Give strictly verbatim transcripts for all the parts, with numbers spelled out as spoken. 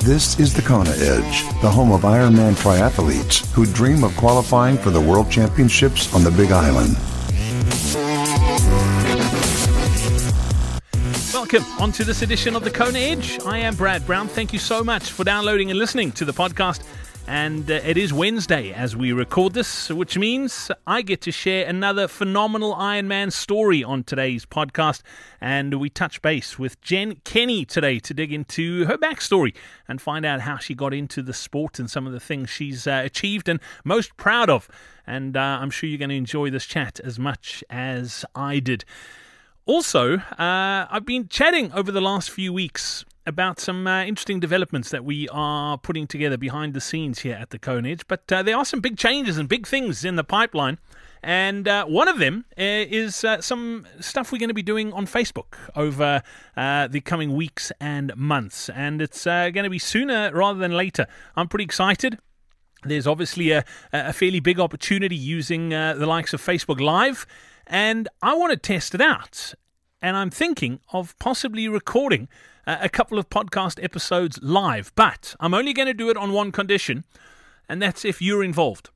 This is the Kona Edge, the home of Ironman triathletes who dream of qualifying for the World Championships on the Big Island. Welcome onto this edition of the Kona Edge. I am Brad Brown. Thank you so much for downloading and listening to the podcast. And uh, it is Wednesday as we record this, which means I get to share another phenomenal Ironman story on today's podcast. And we touch base with Jen Kenny today to dig into her backstory and find out how she got into the sport and some of the things she's uh, achieved and most proud of. And uh, I'm sure you're going to enjoy this chat as much as I did. Also, uh, I've been chatting over the last few weeks about some uh, interesting developments that we are putting together behind the scenes here at the Kona Edge. But uh, there are some big changes and big things in the pipeline. And uh, one of them uh, is uh, some stuff we're going to be doing on Facebook over uh, the coming weeks and months. And it's uh, going to be sooner rather than later. I'm pretty excited. There's obviously a, a fairly big opportunity using uh, the likes of Facebook Live. And I want to test it out. And I'm thinking of possibly recording uh, a couple of podcast episodes live. But I'm only going to do it on one condition, and that's if you're involved.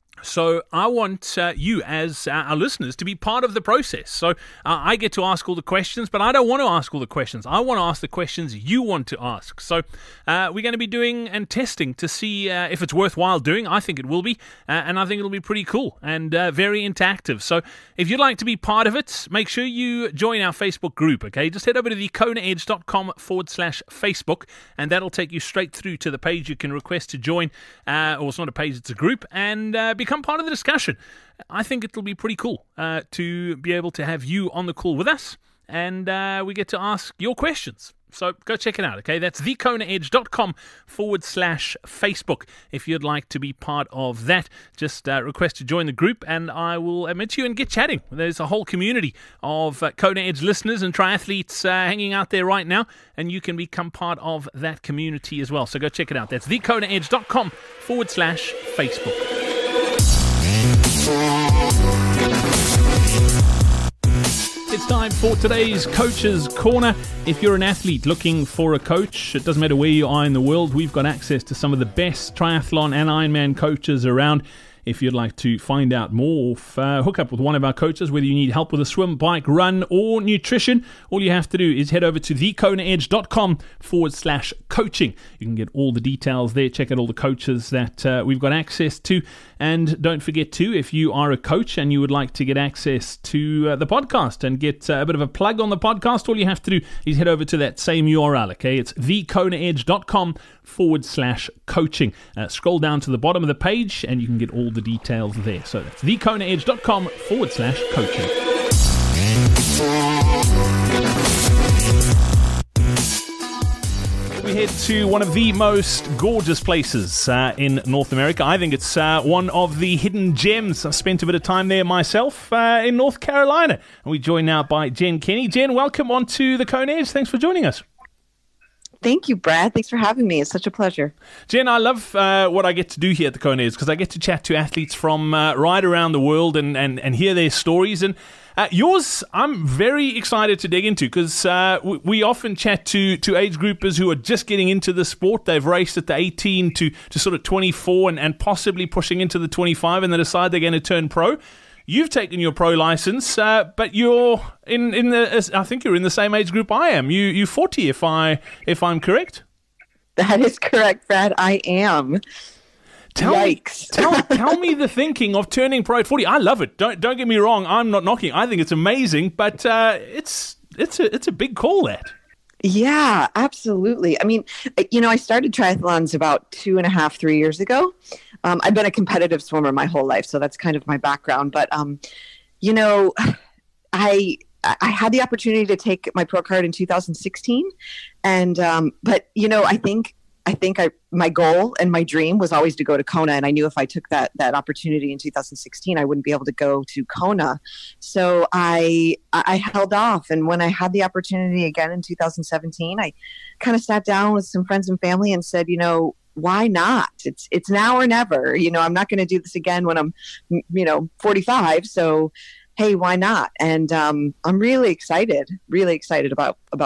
So I want uh, you as uh, our listeners to be part of the process. So uh, I get to ask all the questions, but I don't want to ask all the questions. I want to ask the questions you want to ask. So uh, we're going to be doing and testing to see uh, if it's worthwhile doing. I think it will be, uh, and I think it'll be pretty cool and uh, very interactive. So if you'd like to be part of it, make sure you join our Facebook group, okay? Just head over to the konaedge.com forward slash Facebook, and that'll take you straight through to the page you can request to join. Uh, or it's not a page, it's a group, and uh, become part of the discussion. I think it'll be pretty cool uh, to be able to have you on the call with us, and uh, we get to ask your questions. So go check it out, okay? That's thekonaedge.com forward slash Facebook. If you'd like to be part of that, just uh, request to join the group, and I will admit you and get chatting. There's a whole community of uh, Kona Edge listeners and triathletes uh, hanging out there right now, and you can become part of that community as well. So go check it out. That's thekonaedge.com forward slash Facebook. It's time for today's Coach's Corner. If you're an athlete looking for a coach, it doesn't matter where you are in the world, we've got access to some of the best triathlon and Ironman coaches around. If you'd like to find out more, uh, hook up with one of our coaches, whether you need help with a swim, bike, run, or nutrition, all you have to do is head over to thekonaedge.com forward slash coaching. You can get all the details there, check out all the coaches that uh, we've got access to. And don't forget too, if you are a coach and you would like to get access to uh, the podcast and get uh, a bit of a plug on the podcast, all you have to do is head over to that same U R L, okay? It's thekonaedge.com forward slash coaching. Uh, scroll down to the bottom of the page and you can get all the details there. So that's thekonaedge.com forward slash coaching. We head to one of the most gorgeous places uh, in North America. I think it's uh, one of the hidden gems. I've spent a bit of time there myself uh, in North Carolina. And we join now by Jen Kenny. Jen, welcome onto the Kona Edge. Thanks for joining us. Thank you, Brad. Thanks for having me. It's such a pleasure. Jen, I love uh, what I get to do here at the Kona Edge because I get to chat to athletes from uh, right around the world and, and, and hear their stories. And uh, yours, I'm very excited to dig into because uh, we, we often chat to, to age groupers who are just getting into the sport. They've raced at the eighteen to, to sort of twenty-four and, and possibly pushing into the twenty-five, and they decide they're going to turn pro. You've taken your pro license, uh, but you're in, in the. I think you're in the same age group I am. You you forty, if I if I'm correct. That is correct, Brad. I am. Tell Yikes! Me, tell, tell me the thinking of turning pro at forty. I love it. Don't don't get me wrong. I'm not knocking. I think it's amazing, but uh, it's it's a it's a big call, that. Yeah, absolutely. I mean, you know, I started triathlons about two and a half, three years ago. Um, I've been a competitive swimmer my whole life, so that's kind of my background. But, um, you know, I I had the opportunity to take my pro card in two thousand sixteen. And, um, but, you know, I think I think I, my goal and my dream was always to go to Kona. And I knew if I took that that opportunity in two thousand sixteen, I wouldn't be able to go to Kona. So I I held off. And when I had the opportunity again in two thousand seventeen, I kind of sat down with some friends and family and said, you know, why not? It's it's now or never. You know, I'm not going to do this again when I'm, you know, forty-five. So, hey, why not? And um, I'm really excited, really excited about about the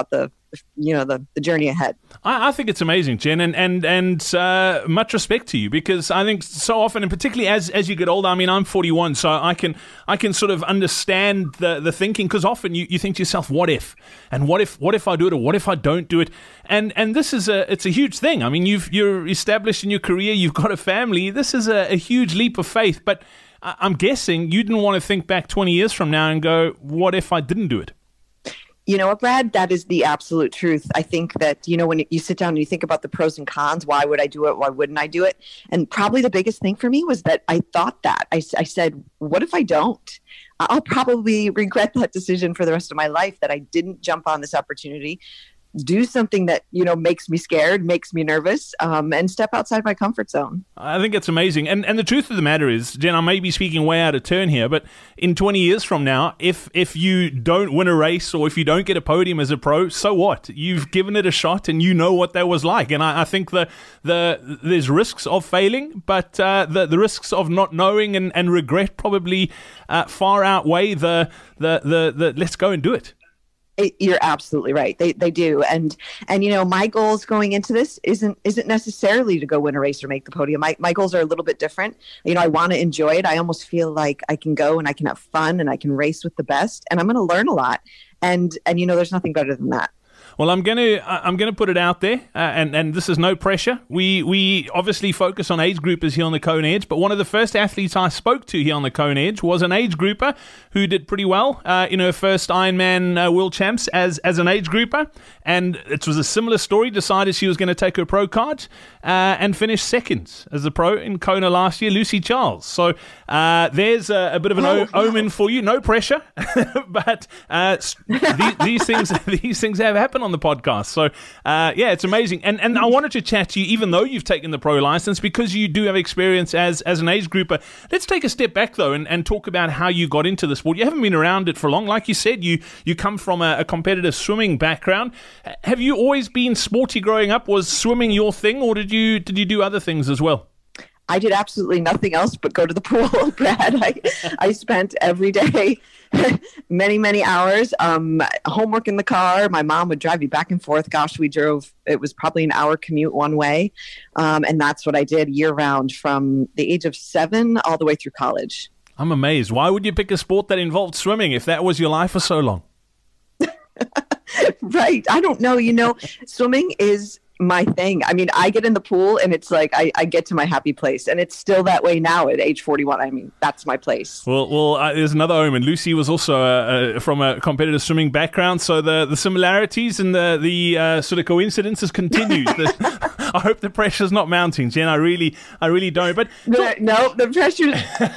you know, the, the journey ahead. I, I think it's amazing, Jen, and and and uh, much respect to you, because I think so often, and particularly as as you get older. I mean, I'm forty-one, so I can I can sort of understand the the thinking, because often you, you think to yourself, what if, and what if what if I do it, or what if I don't do it, and and this is a it's a huge thing. I mean, you've you're established in your career, you've got a family. This is a, a huge leap of faith, but I'm guessing you didn't want to think back twenty years from now and go, what if I didn't do it? You know what, Brad? That is the absolute truth. I think that, you know, when you sit down and you think about the pros and cons, why would I do it? Why wouldn't I do it? And probably the biggest thing for me was that I thought that. I, I said, what if I don't? I'll probably regret that decision for the rest of my life, that I didn't jump on this opportunity, do something that, you know, makes me scared, makes me nervous, um, and step outside my comfort zone. I think it's amazing. And and the truth of the matter is, Jen, I may be speaking way out of turn here, but in twenty years from now, if if you don't win a race, or if you don't get a podium as a pro, so what? You've given it a shot and you know what that was like. And I, I think the the there's risks of failing, but uh, the, the risks of not knowing and, and regret probably uh, far outweigh the, the, the, the let's go and do it. You're absolutely right. They they do. And, and, you know, my goals going into this isn't, isn't necessarily to go win a race or make the podium. My, my goals are a little bit different. You know, I want to enjoy it. I almost feel like I can go and I can have fun and I can race with the best, and I'm going to learn a lot. And, and, you know, there's nothing better than that. Well, I'm going to I'm going to put it out there, uh, and and this is no pressure. We we obviously focus on age groupers here on the Kona Edge, but one of the first athletes I spoke to here on the Kona Edge was an age grouper who did pretty well uh, in her first Ironman uh, World Champs as as an age grouper, and it was a similar story. Decided she was going to take her pro card uh, and finish second as a pro in Kona last year, Lucy Charles. So uh, there's a, a bit of an oh, o- omen for you. No pressure, but uh, these, these things these things have happened on the podcast. So uh, yeah, it's amazing. And and I wanted to chat to you, even though you've taken the pro license, because you do have experience as as an age grouper. Let's take a step back though and, and talk about how you got into the sport. You haven't been around it for long. Like you said, you you come from a, a competitive swimming background. Have you always been sporty growing up? Was swimming your thing, or did you did you do other things as well? I did absolutely nothing else but go to the pool, Brad. I, I spent every day, many, many hours, um, homework in the car. My mom would drive me back and forth. Gosh, we drove, it was probably an hour commute one way. Um, and that's what I did year round from the age of seven all the way through college. I'm amazed. Why would you pick a sport that involved swimming if that was your life for so long? Right. I don't know. You know, swimming is my thing. I mean, I get in the pool and it's like I, I get to my happy place, and it's still that way now at age forty-one. I mean, that's my place. Well, well, uh, there's another omen. Lucy was also uh, uh, from a competitive swimming background, so the, the similarities and the the uh, sort of coincidences continue. the, I hope the pressure's not mounting, Jen. I really, I really don't. But no, no the pressure.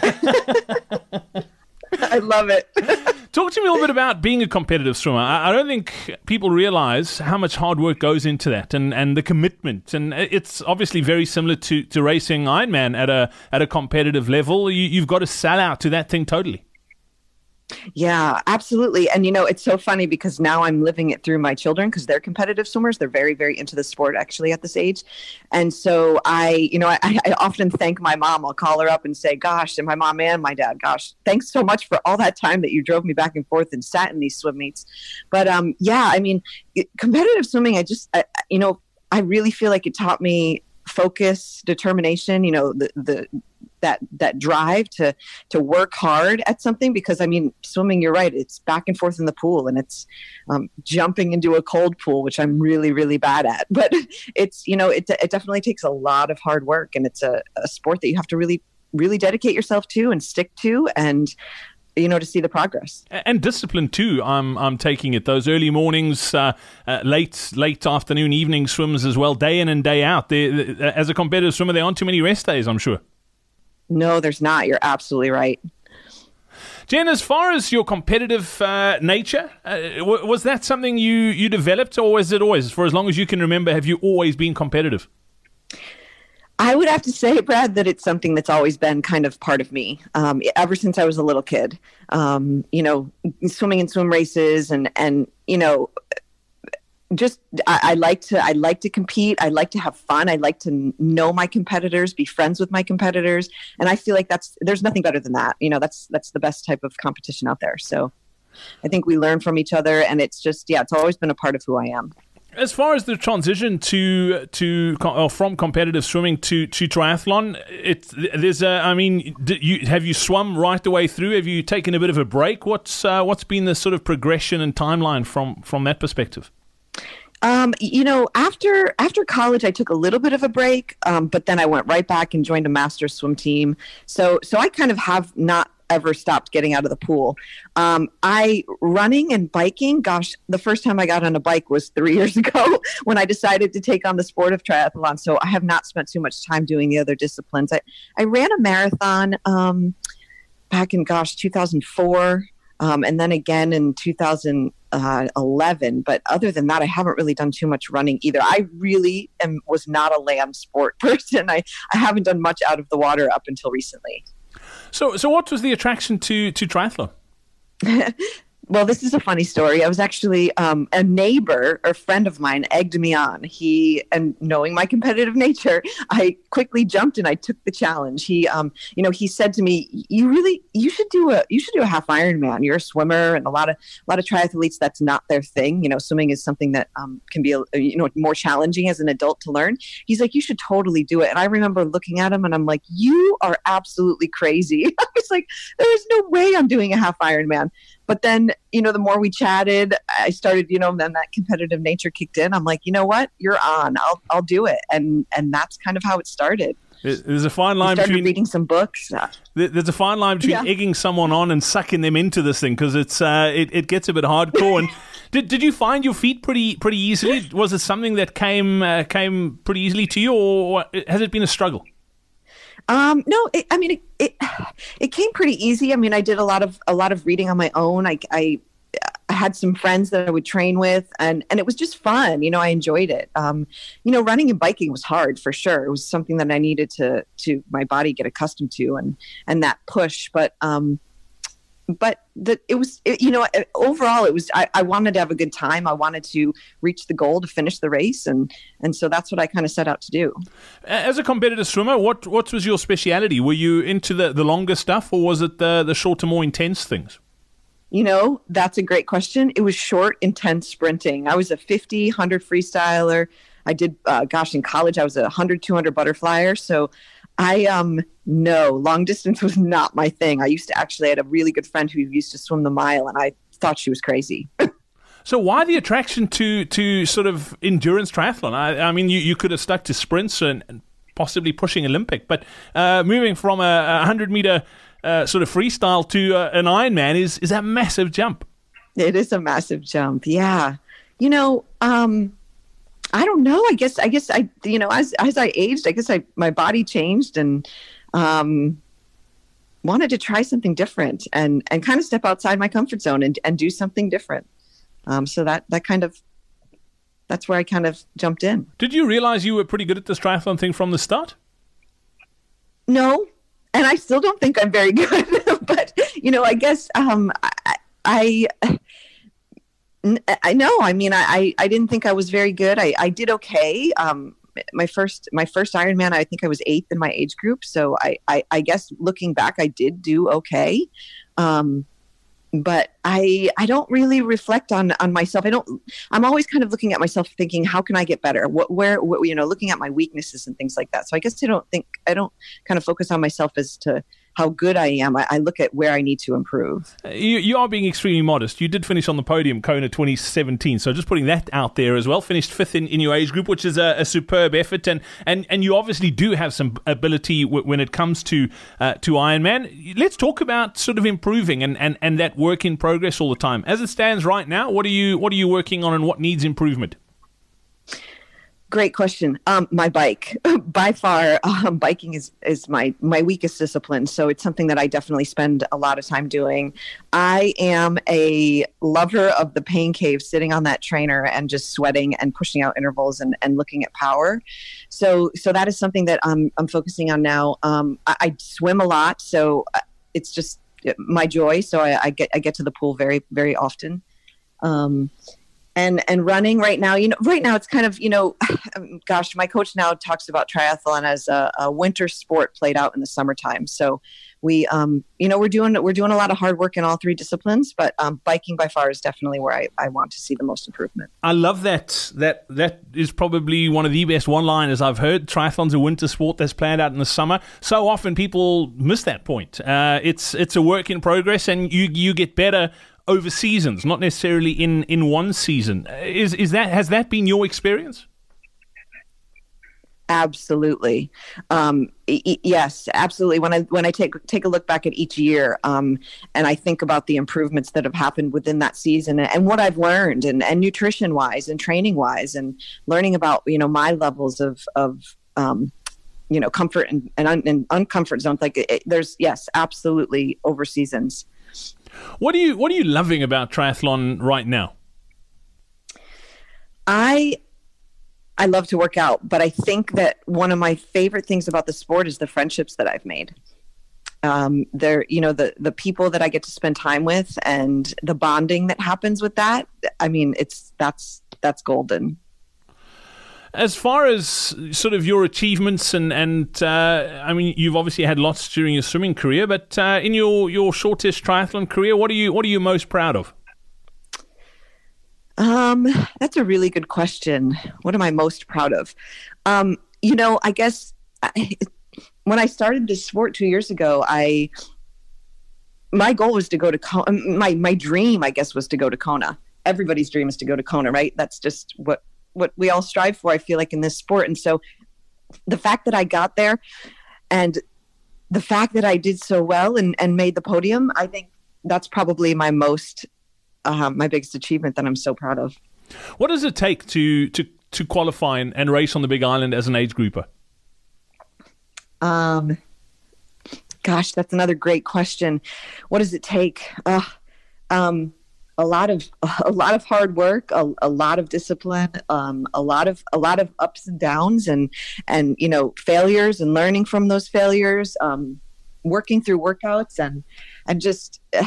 I love it. Talk to me a little bit about being a competitive swimmer. I, I don't think people realize how much hard work goes into that, and, and the commitment. And it's obviously very similar to, to racing Ironman at a at a competitive level. You, you've got to sell out to that thing totally. Yeah, absolutely. And, you know, it's so funny because now I'm living it through my children because they're competitive swimmers. They're very, very into the sport actually at this age. And so I, you know, I, I often thank my mom. I'll call her up and say, gosh, and my mom and my dad, gosh, thanks so much for all that time that you drove me back and forth and sat in these swim meets. But um, yeah, I mean, competitive swimming, I just, I, you know, I really feel like it taught me focus, determination, you know, the, the, that that drive to to work hard at something. Because I mean, swimming, you're right, it's back and forth in the pool, and it's um, jumping into a cold pool, which I'm really really bad at. But it's, you know, it, it definitely takes a lot of hard work, and it's a, a sport that you have to really really dedicate yourself to and stick to, and you know, to see the progress. And discipline too. I'm I'm taking it. Those early mornings, uh, uh, late late afternoon, evening swims as well, day in and day out. They, as a competitive swimmer, there aren't too many rest days, I'm sure. No, there's not. You're absolutely right. Jen, as far as your competitive uh, nature, uh, w- was that something you, you developed, or was it always, for as long as you can remember, have you always been competitive? I would have to say, Brad, that it's something that's always been kind of part of me um, ever since I was a little kid. Um, you know, swimming in swim races and, and you know, just I, I like to I like to compete. I like to have fun. I like to know my competitors, be friends with my competitors, and I feel like that's there's nothing better than that. You know, that's that's the best type of competition out there. So. I think we learn from each other, and it's just, yeah, it's always been a part of who I am. As far as the transition to to or from competitive swimming to, to triathlon, it's there's a, I mean, you have you swum right the way through? Have you taken a bit of a break? What's uh, what's been the sort of progression and timeline from from that perspective? Um, you know, after after college, I took a little bit of a break, um, but then I went right back and joined a master's swim team. So so I kind of have not ever stopped getting out of the pool. Um, I running and biking, gosh, the first time I got on a bike was three years ago when I decided to take on the sport of triathlon. So I have not spent too much time doing the other disciplines. I, I ran a marathon um, back in, gosh, two thousand four, um, and then again in two thousand eleven. But other than that, I haven't really done too much running either. I really am, was not a land sport person. I, I haven't done much out of the water up until recently. So, so what was the attraction to, to triathlon? Well, this is a funny story. I was actually um, a neighbor or friend of mine egged me on. He, and knowing my competitive nature, I quickly jumped and I took the challenge. He, um, you know, he said to me, "You really, you should do a, you should do a half Ironman. You're a swimmer, and a lot of, a lot of triathletes, that's not their thing. You know, swimming is something that um, can be, a, you know, more challenging as an adult to learn." He's like, "You should totally do it." And I remember looking at him and I'm like, "You are absolutely crazy." I was like, "There is no way I'm doing a half Ironman." But then, you know, the more we chatted, I started, you know, then that competitive nature kicked in. I'm like, you know what? You're on. I'll I'll do it. And and that's kind of how it started. There's a fine line started between reading some books. There's a fine line between Yeah. egging someone on and sucking them into this thing, because it's uh, it, it gets a bit hardcore. And did did you find your feet pretty pretty easily? Was it something that came uh, came pretty easily to you, or has it been a struggle? Um, no, it, I mean, it, it, it came pretty easy. I mean, I did a lot of, a lot of reading on my own. I, I, I had some friends that I would train with, and, and it was just fun. You know, I enjoyed it. Um, you know, running and biking was hard for sure. It was something that I needed to, to my body get accustomed to, and, and that push. But, um, but the, it was, it, you know, overall it was, I, I wanted to have a good time. I wanted to reach the goal to finish the race. And, and so that's what I kind of set out to do. As a competitive swimmer, what, what was your speciality? Were you into the, the longer stuff, or was it the, the shorter, more intense things? You know, that's a great question. It was short, intense sprinting. I was a fifty, one hundred freestyler. I did, uh, gosh, in college, I was a one hundred, two hundred butterflyer. So I, um, no, long distance was not my thing. I used to actually, I had a really good friend who used to swim the mile, and I thought she was crazy. So why the attraction to, to sort of endurance triathlon? I, I mean, you, you could have stuck to sprints and, and possibly pushing Olympic, but uh, moving from a, a one hundred meter uh, sort of freestyle to uh, an Ironman is, is that massive jump. It is a massive jump. Yeah. You know, um, I don't know. I guess, I guess I, you know, as, as I aged, I guess I, my body changed, and, um, wanted to try something different and, and kind of step outside my comfort zone and, and do something different. Um, so that, that kind of, that's where I kind of jumped in. Did you realize you were pretty good at this triathlon thing from the start? No. And I still don't think I'm very good, but you know, I guess, um, I, I, I know, I mean, I, I didn't think I was very good. I, I did okay. Um, my first, my first Ironman, I think I was eighth in my age group. So I, I, I guess looking back, I did do okay. Um, but I, I don't really reflect on, on myself. I don't, I'm always kind of looking at myself thinking, how can I get better? What, where, what, you know, looking at my weaknesses and things like that. So I guess I don't think, I don't kind of focus on myself as to how good I am. I, I look at where I need to improve. You, you are being extremely modest. You did finish on the podium, Kona twenty seventeen. So just putting that out there as well. Finished fifth in, in your age group, which is a, a superb effort. And, and, and you obviously do have some ability w- when it comes to uh, to Ironman. Let's talk about sort of improving and, and, and that work in progress all the time. As it stands right now, what are you what are you working on and what needs improvement? Great question. Um, my bike, by far, um, biking is, is my, my weakest discipline. So it's something that I definitely spend a lot of time doing. I am a lover of the pain cave, sitting on that trainer and just sweating and pushing out intervals and, and looking at power. So, so that is something that I'm, I'm focusing on now. Um, I, I swim a lot, so it's just my joy. So I, I get, I get to the pool very, very often. Um, and and running right now, you know, right now it's kind of, you know, gosh, my coach now talks about triathlon as a, a winter sport played out in the summertime. So we, um, you know, we're doing we're doing a lot of hard work in all three disciplines, but um, biking by far is definitely where I, I want to see the most improvement. I love that. That that is probably one of the best one-liners I've heard. Triathlon's a winter sport that's played out in the summer. So often people miss that point. Uh, it's it's a work in progress, and you you get better over seasons, not necessarily in, in one season. Is is that has that been your experience? Absolutely. Um, e- yes, absolutely. When I when I take take a look back at each year, um, and I think about the improvements that have happened within that season, and, and what I've learned, and, and nutrition wise, and training wise, and learning about, you know, my levels of of um, you know, comfort and and, un- and uncomfort zones. Like it, there's yes, absolutely over seasons. What are you What are you loving about triathlon right now? I I love to work out, but I think that one of my favorite things about the sport is the friendships that I've made. Um, they're, you know, the the people that I get to spend time with, and the bonding that happens with that. I mean, it's that's that's golden. As far as sort of your achievements and, and uh, I mean, you've obviously had lots during your swimming career, but uh, in your, your shortest triathlon career, what are you what are you most proud of? Um, that's a really good question. What am I most proud of? Um, you know, I guess I, when I started this sport two years ago, I my goal was to go to Kona. My my dream, I guess, was to go to Kona. Everybody's dream is to go to Kona, right? That's just what. what we all strive for, I feel like, in this sport. And so the fact that I got there, and the fact that I did so well and, and made the podium, I think that's probably my most, uh, my biggest achievement that I'm so proud of. What does it take to, to, to qualify and, and race on the Big Island as an age grouper? Um, gosh, that's another great question. What does it take? Uh, um, A lot of a lot of hard work, a, a lot of discipline, um, a lot of a lot of ups and downs, and and you know, failures and learning from those failures, um, working through workouts, and and just uh,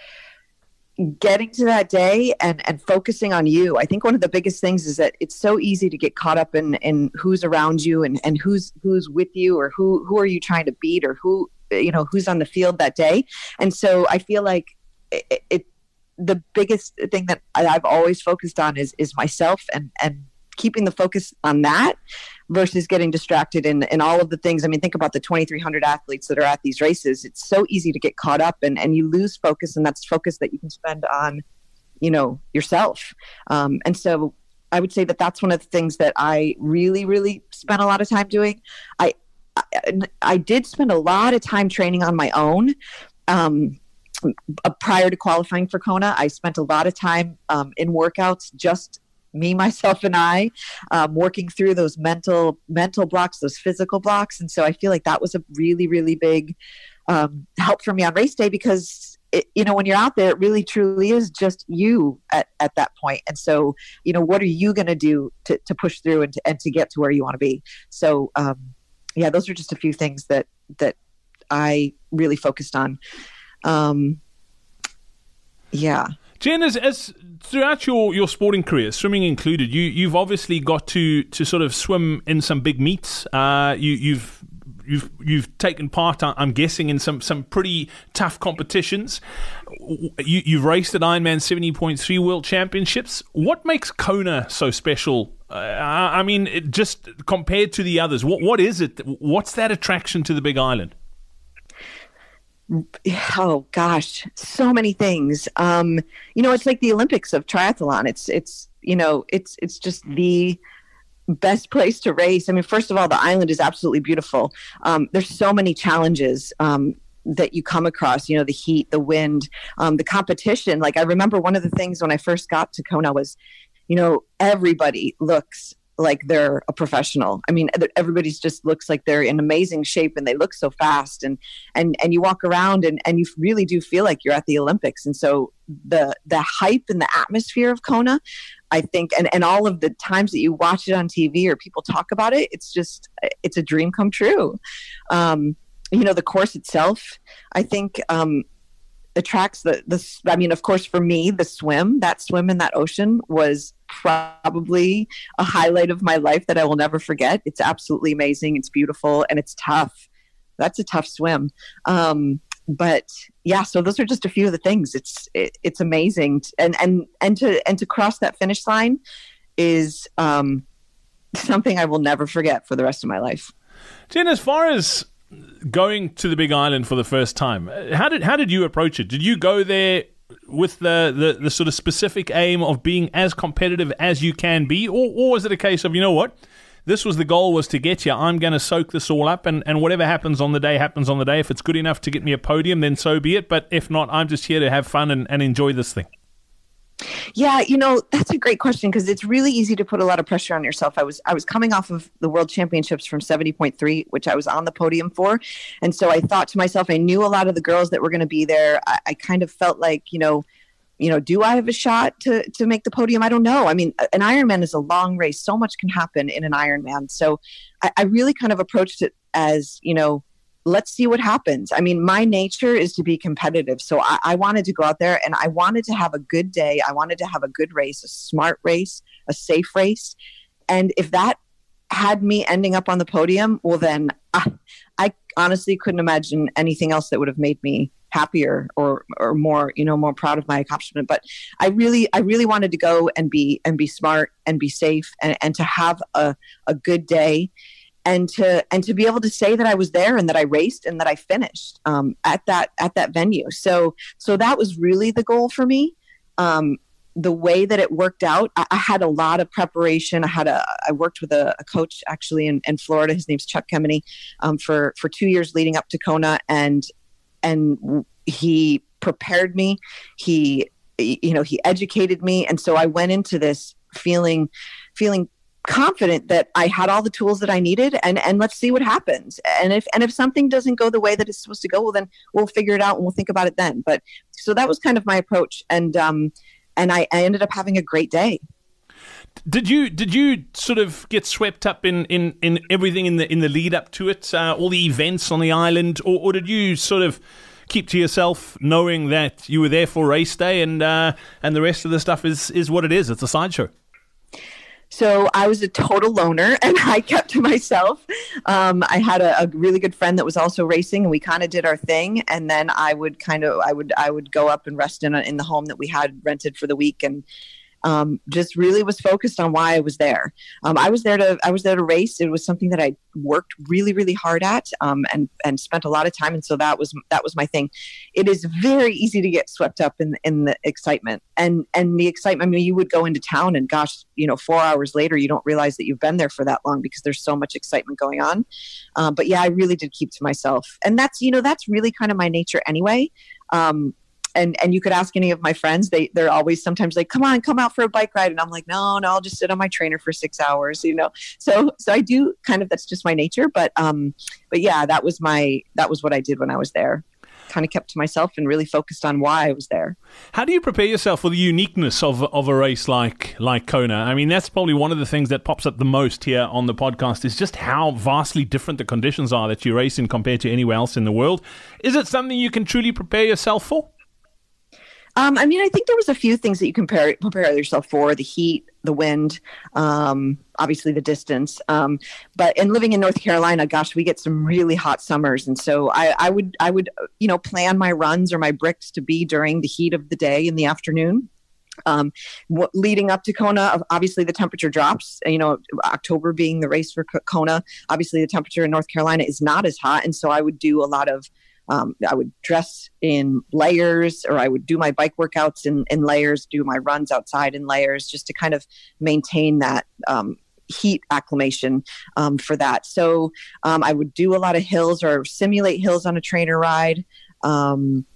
getting to that day and and focusing on you. I think one of the biggest things is that it's so easy to get caught up in in who's around you, and and who's who's with you, or who who are you trying to beat, or who, you know, who's on the field that day. And so I feel like it. it the biggest thing that I've always focused on is, is myself, and, and keeping the focus on that versus getting distracted in, in all of the things. I mean, think about the twenty-three hundred athletes that are at these races. It's so easy to get caught up, and, and you lose focus, and that's focus that you can spend on, you know, yourself. Um, and so I would say that that's one of the things that I really, really spent a lot of time doing. I, I, I did spend a lot of time training on my own. Um, Uh, prior to qualifying for Kona, I spent a lot of time um, in workouts, just me, myself, and I, um, working through those mental mental blocks, those physical blocks. And so I feel like that was a really, really big um, help for me on race day, because it, you know, when you're out there, it really truly is just you at, at that point. And so, you know, what are you going to do to to push through and to, and to get to where you want to be? So, um, yeah, those are just a few things that that I really focused on. Um, yeah. Jen, as, as throughout your, your sporting career, swimming included, you, you've obviously got to, to sort of swim in some big meets. Uh, you, you've you've you've taken part, I'm guessing, in some, some pretty tough competitions. You, you've raced at Ironman seventy point three World Championships. What makes Kona so special? Uh, I mean, it just compared to the others, what what is it? What's that attraction to the Big Island? Oh gosh, so many things. Um, you know, it's like the Olympics of triathlon. It's, it's, you know, it's, it's just the best place to race. I mean, first of all, the island is absolutely beautiful. Um, there's so many challenges, um, that you come across, you know, the heat, the wind, um, the competition. Like, I remember one of the things when I first got to Kona was, you know, everybody looks like they're a professional. I mean, everybody's just looks like they're in amazing shape, and they look so fast, and, and, and you walk around and, and you really do feel like you're at the Olympics. And so the, the hype and the atmosphere of Kona, I think, and, and all of the times that you watch it on T V or people talk about it, it's just, it's a dream come true. Um, you know, the course itself, I think, um, the tracks, the, the, I mean, of course, for me, the swim, that swim in that ocean was probably a highlight of my life that I will never forget. It's absolutely amazing. It's beautiful and it's tough. That's a tough swim. Um, but yeah, so those are just a few of the things. It's, it, it's amazing. And, and, and to, and to cross that finish line is, um, something I will never forget for the rest of my life. Jen, as far as going to the Big Island for the first time, how did how did you approach it? Did you go there with the, the, the sort of specific aim of being as competitive as you can be, or, or was it a case of, you know what, this was the goal, was to get you, I'm going to soak this all up, and, and whatever happens on the day happens on the day. If it's good enough to get me a podium, then so be it, but if not, I'm just here to have fun and, and enjoy this thing? Yeah, you know, that's a great question, because it's really easy to put a lot of pressure on yourself. I was I was coming off of the World Championships from seventy point three, which I was on the podium for. And so I thought to myself, I knew a lot of the girls that were going to be there. I, I kind of felt like, you know, you know, do I have a shot to to make the podium? I don't know. I mean, an Ironman is a long race. So much can happen in an Ironman. So I, I really kind of approached it as, you know, let's see what happens. I mean, my nature is to be competitive. So I, I wanted to go out there and I wanted to have a good day. I wanted to have a good race, a smart race, a safe race. And if that had me ending up on the podium, well, then I, I honestly couldn't imagine anything else that would have made me happier or or more, you know, more proud of my accomplishment. But I really, I really wanted to go and be and be smart and be safe and, and to have a, a good day. And to and to be able to say that I was there and that I raced and that I finished um, at that at that venue. So so that was really the goal for me. Um, the way that it worked out, I, I had a lot of preparation. I had a I worked with a, a coach actually in, in Florida. His name's Chuck Kemeny, um, for for two years leading up to Kona, and and he prepared me. He you know he educated me, and so I went into this feeling feeling. confident that I had all the tools that I needed, and, and let's see what happens. And if, and if something doesn't go the way that it's supposed to go, well, then we'll figure it out and we'll think about it then. But so that was kind of my approach. And, um, and I, I ended up having a great day. Did you, did you sort of get swept up in, in, in everything in the, in the lead up to it, uh, all the events on the island, or, or did you sort of keep to yourself knowing that you were there for race day and, uh, and the rest of the stuff is, is what it is? It's a sideshow. So I was a total loner and I kept to myself. Um, I had a, a really good friend that was also racing and we kind of did our thing. And then I would kind of, I would, I would go up and rest in a, in the home that we had rented for the week, and um, just really was focused on why I was there. Um, I was there to, I was there to race. It was something that I worked really, really hard at, um, and, and spent a lot of time. And so that was, that was my thing. It is very easy to get swept up in, in the excitement and, and the excitement. I mean, you would go into town and gosh, you know, four hours later, you don't realize that you've been there for that long because there's so much excitement going on. Um, but yeah, I really did keep to myself, and that's, you know, that's really kind of my nature anyway. Um, And and you could ask any of my friends, they, they're always sometimes like, come on, come out for a bike ride. And I'm like, no, no, I'll just sit on my trainer for six hours, you know? So, so I do kind of, that's just my nature. But, um, but yeah, that was my, that was what I did when I was there. Kind of kept to myself and really focused on why I was there. How do you prepare yourself for the uniqueness of of a race like like Kona? I mean, that's probably one of the things that pops up the most here on the podcast is just how vastly different the conditions are that you race in compared to anywhere else in the world. Is it something you can truly prepare yourself for? Um, I mean, I think there was a few things that you can prepare, prepare yourself for: the heat, the wind, um, obviously the distance. Um, but in living in North Carolina, gosh, we get some really hot summers, and so I, I would, I would, you know, plan my runs or my bricks to be during the heat of the day in the afternoon. Um, what, leading up to Kona, obviously the temperature drops. You know, October being the race for Kona, obviously the temperature in North Carolina is not as hot, and so I would do a lot of. Um, I would dress in layers, or I would do my bike workouts in, in layers, do my runs outside in layers, just to kind of maintain that um, heat acclimation um, for that. So um, I would do a lot of hills or simulate hills on a trainer ride, um,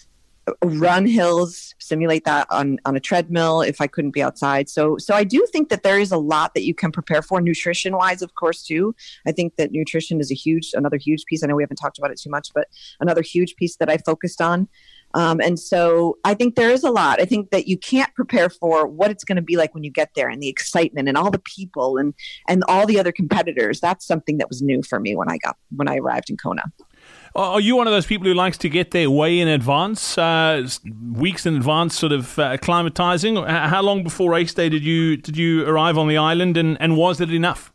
run hills, simulate that on, on a treadmill if I couldn't be outside. So, so I do think that there is a lot that you can prepare for nutrition wise, of course, too. I think that nutrition is a huge, another huge piece. I know we haven't talked about it too much, but another huge piece that I focused on. Um, and so I think there is a lot. I think that you can't prepare for what it's going to be like when you get there and the excitement and all the people and, and all the other competitors. That's something that was new for me when I got, when I arrived in Kona. Are you one of those people who likes to get there way in advance, uh, weeks in advance, sort of uh, acclimatizing? How long before race day did you did you arrive on the island, and, and was it enough?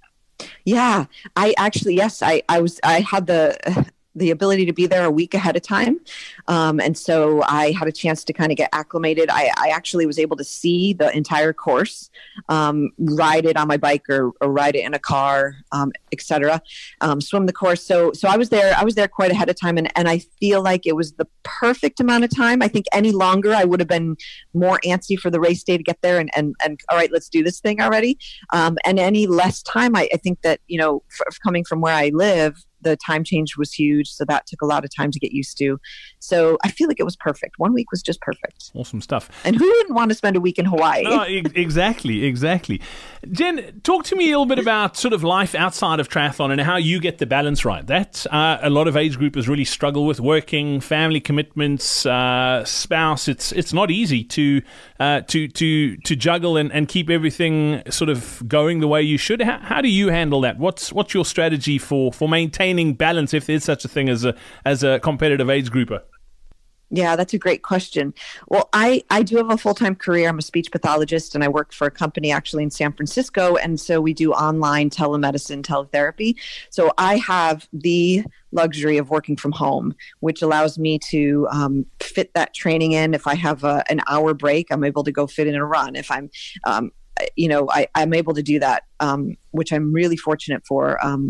Yeah, I actually, yes, I, I was, I had the, the ability to be there a week ahead of time. Um, and so I had a chance to kind of get acclimated. I, I actually was able to see the entire course, um, ride it on my bike or, or ride it in a car, um, et cetera, um, swim the course. So, so I was there, I was there quite ahead of time. And, and I feel like it was the perfect amount of time. I think any longer I would have been more antsy for the race day to get there and, and, and all right, let's do this thing already. Um, and any less time, I, I think that, you know, f- coming from where I live, the time change was huge. So that took a lot of time to get used to. So I feel like it was perfect. One week was just perfect. Awesome stuff. And who wouldn't want to spend a week in Hawaii? Oh, e- exactly, exactly. Jen, talk to me a little bit about sort of life outside of triathlon and how you get the balance right. That uh, a lot of age groupers really struggle with: working, family commitments, uh, spouse. It's it's not easy to uh, to to to juggle and, and keep everything sort of going the way you should. How, how do you handle that? What's what's your strategy for, for maintaining balance, if there's such a thing as a as a competitive age grouper? Yeah, that's a great question. Well, I, I do have a full-time career. I'm a speech pathologist, and I work for a company actually in San Francisco. And so we do online telemedicine, teletherapy. So I have the luxury of working from home, which allows me to um, fit that training in. If I have a, an hour break, I'm able to go fit in a run. If I'm, um, you know, I, I'm able to do that, um, which I'm really fortunate for. Um,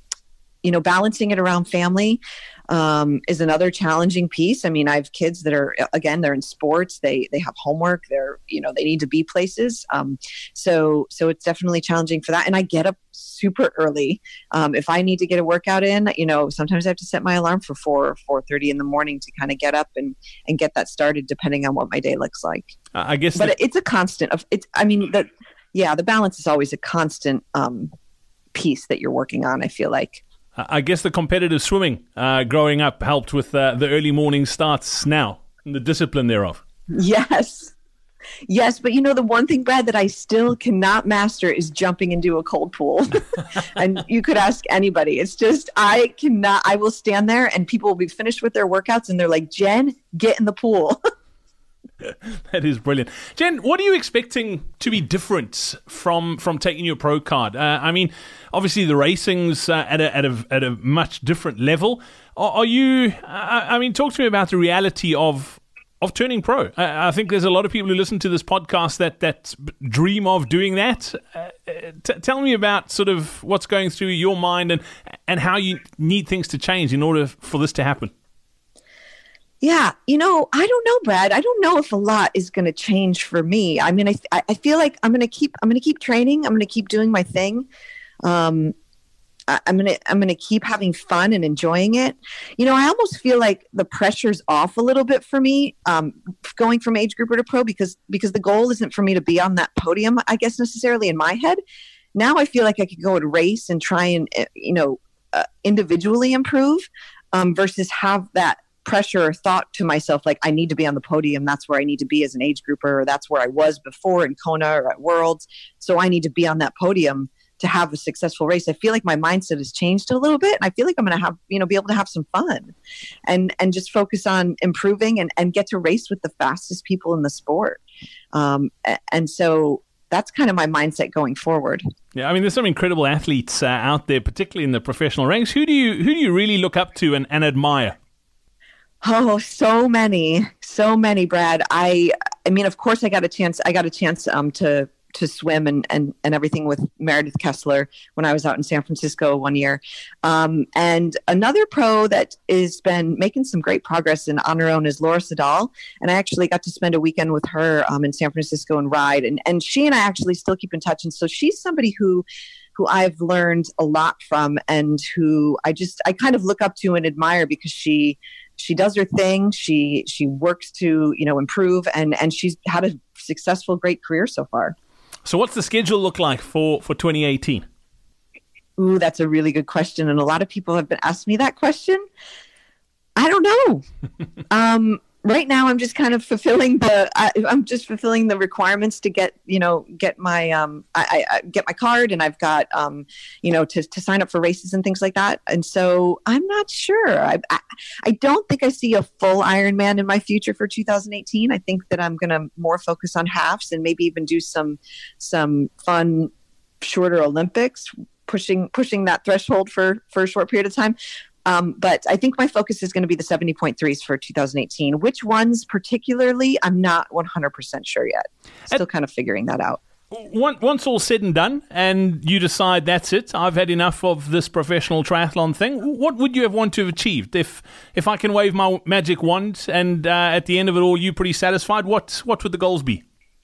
you know, balancing it around family um, is another challenging piece. I mean, I have kids that are, again, they're in sports, they they have homework, they're, you know, they need to be places. Um, so so it's definitely challenging for that. And I get up super early. Um, if I need to get a workout in, you know, sometimes I have to set my alarm for four or four thirty in the morning to kind of get up and, and get that started, depending on what my day looks like. Uh, I guess, but the- it's a constant of it's, I mean, the, yeah, the balance is always a constant um, piece that you're working on, I feel like. I guess the competitive swimming uh, growing up helped with uh, the early morning starts now and the discipline thereof. Yes. Yes. But you know, the one thing, Brad, that I still cannot master is jumping into a cold pool. And you could ask anybody. It's just, I cannot, I will stand there and people will be finished with their workouts and they're like, Jen, get in the pool. That is brilliant. Jen, what are you expecting to be different from from taking your pro card? Uh, I mean, obviously the racing's uh, at a at a at a much different level. Are, are you? I, I mean, talk to me about the reality of of turning pro. I, I think there's a lot of people who listen to this podcast that that dream of doing that. Uh, t- tell me about sort of what's going through your mind and and how you need things to change in order for this to happen. Yeah, you know, I don't know, Brad. I don't know if a lot is going to change for me. I mean, I I feel like I'm going to keep I'm going to keep training. I'm going to keep doing my thing. Um, I, I'm going to I'm going to keep having fun and enjoying it. You know, I almost feel like the pressure's off a little bit for me, um, going from age grouper to pro because because the goal isn't for me to be on that podium, I guess, necessarily in my head. Now I feel like I could go and race and try and you know uh, individually improve um, versus have that pressure or thought to myself, like I need to be on the podium. That's where I need to be as an age grouper, or that's where I was before in Kona or at Worlds. So I need to be on that podium to have a successful race. I feel like my mindset has changed a little bit. And I feel like I'm going to have, you know, be able to have some fun and, and just focus on improving and, and get to race with the fastest people in the sport. Um, and so that's kind of my mindset going forward. Yeah, I mean, there's some incredible athletes uh, out there, particularly in the professional ranks. Who do you, who do you really look up to and, and admire? Oh, so many, so many, Brad. I, I mean, of course, I got a chance. I got a chance um, to to swim and, and and everything with Meredith Kessler when I was out in San Francisco one year. Um, and another pro that has been making some great progress in on her own is Laura Sedal. And I actually got to spend a weekend with her um, in San Francisco and ride. And and she and I actually still keep in touch. And so she's somebody who. who I've learned a lot from and who I just, I kind of look up to and admire because she, she does her thing. She, she works to, you know, improve and, and she's had a successful, great career so far. So what's the schedule look like for, for twenty eighteen? Ooh, that's a really good question. And a lot of people have been asking me that question. I don't know. um, right now I'm just kind of fulfilling the, I, I'm just fulfilling the requirements to get, you know, get my, um, I, I get my card, and I've got, um, you know, to, to sign up for races and things like that. And so I'm not sure. I, I, I don't think I see a full Ironman in my future for two thousand eighteen. I think that I'm going to more focus on halves and maybe even do some, some fun, shorter Olympics, pushing, pushing that threshold for, for a short period of time. Um, but I think my focus is going to be the seventy point threes for two thousand eighteen. Which ones particularly, I'm not one hundred percent sure yet. Still kind of figuring that out. Once all said and done, and you decide that's it, I've had enough of this professional triathlon thing, what would you have wanted to have achieved? If if I can wave my magic wand and uh, at the end of it all you're pretty satisfied, what, what would the goals be?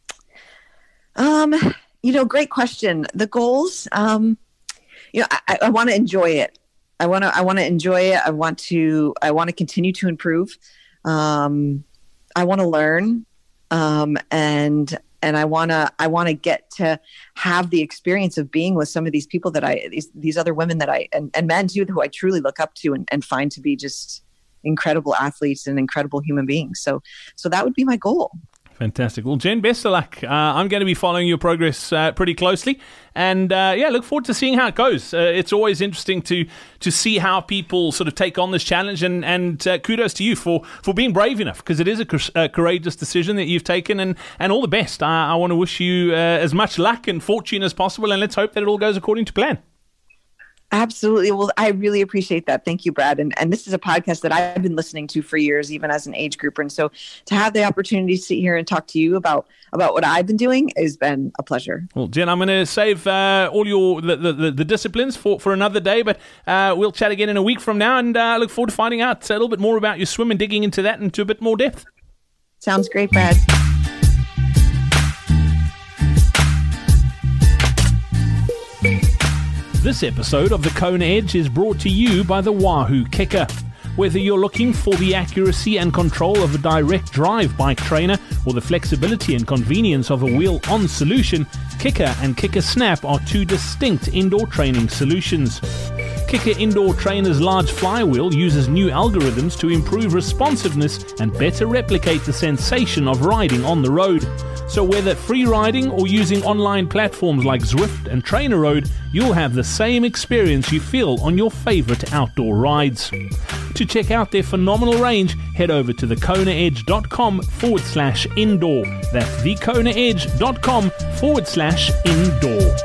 Um, you know, great question. The goals, um, you know, I, I want to enjoy it. I want to, I want to enjoy it. I want to, I want to continue to improve. Um, I want to learn. Um, and, and I want to, I want to get to have the experience of being with some of these people that I, these, these other women that I, and, and men too, who I truly look up to and, and find to be just incredible athletes and incredible human beings. So, so that would be my goal. Fantastic. Well, Jen, best of luck. Uh, I'm going to be following your progress uh, pretty closely. And, uh, yeah, look forward to seeing how it goes. Uh, it's always interesting to to see how people sort of take on this challenge. And, and uh, kudos to you for, for being brave enough, because it is a, a courageous decision that you've taken. And, and all the best. I, I want to wish you uh, as much luck and fortune as possible. And let's hope that it all goes according to plan. Absolutely. Well, I really appreciate that. Thank you, Brad. And and this is a podcast that I've been listening to for years, even as an age grouper. And so to have the opportunity to sit here and talk to you about about what I've been doing has been a pleasure. Well, Jen, I'm going to save uh, all your the, the, the disciplines for, for another day, but uh, we'll chat again in a week from now, and uh, look forward to finding out a little bit more about your swim and digging into that into a bit more depth. Sounds great, Brad. This episode of The Kona Edge is brought to you by the Wahoo Kicker. Whether you're looking for the accuracy and control of a direct drive bike trainer or the flexibility and convenience of a wheel-on solution, Kicker and Kicker Snap are two distinct indoor training solutions. Kicker Indoor Trainer's large flywheel uses new algorithms to improve responsiveness and better replicate the sensation of riding on the road. So whether free riding or using online platforms like Zwift and TrainerRoad, you'll have the same experience you feel on your favorite outdoor rides. To check out their phenomenal range, head over to thekonaedge.com forward slash indoor. That's thekonaedge.com forward slash indoor.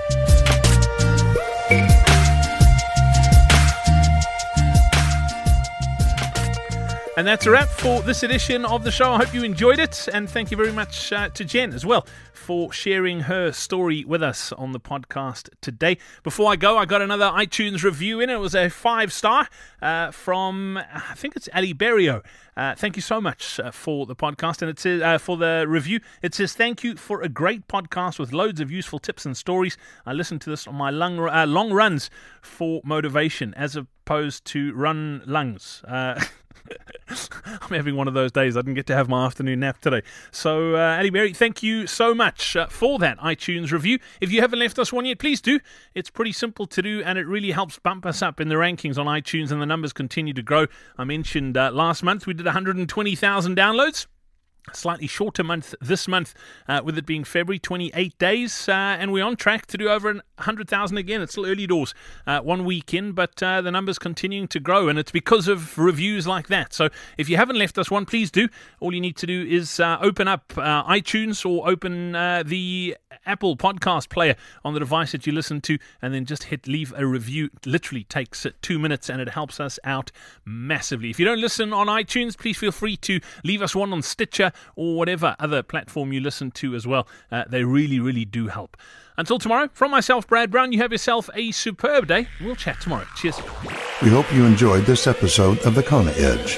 And that's a wrap for this edition of the show. I hope you enjoyed it, and thank you very much uh, to Jen as well for sharing her story with us on the podcast today. Before I go, I got another iTunes review in. It was a five-star uh, from, I think it's Ali Berrio. Uh, thank you so much uh, for the podcast, and it says uh, for the review. It says, "Thank you for a great podcast with loads of useful tips and stories. I listen to this on my long, uh, long runs for motivation, as opposed to run lungs." Uh, I'm having one of those days. I didn't get to have my afternoon nap today. So, uh, Ali Berry, thank you so much uh, for that iTunes review. If you haven't left us one yet, please do. It's pretty simple to do, and it really helps bump us up in the rankings on iTunes, and the numbers continue to grow. I mentioned uh, last month we did one hundred twenty thousand downloads. A slightly shorter month this month, uh, with it being February, twenty-eight days, uh, and we're on track to do over one hundred thousand again. It's still early doors, uh, one week in, but uh, the numbers continuing to grow, and it's because of reviews like that. So if you haven't left us one, please do. All you need to do is uh, open up uh, iTunes or open uh, the Apple podcast player on the device that you listen to, and then just hit leave a review. It literally takes two minutes, and it helps us out massively. If you don't listen on iTunes, please feel free to leave us one on Stitcher or whatever other platform you listen to as well. Uh, they really, really do help. Until tomorrow, from myself, Brad Brown, you have yourself a superb day. We'll chat tomorrow. Cheers. We hope you enjoyed this episode of The Kona Edge.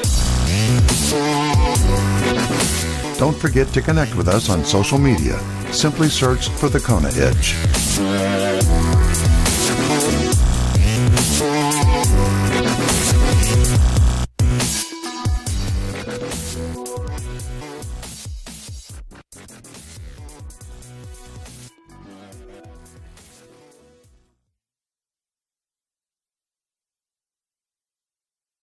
Don't forget to connect with us on social media. Simply search for The Kona Edge.